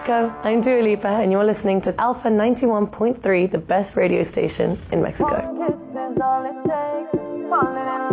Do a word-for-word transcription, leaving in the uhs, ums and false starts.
Mexico. I'm Dua Lipa, and you're listening to Alpha ninety-one point three, the best radio station in Mexico. One kiss is all it takes, falling in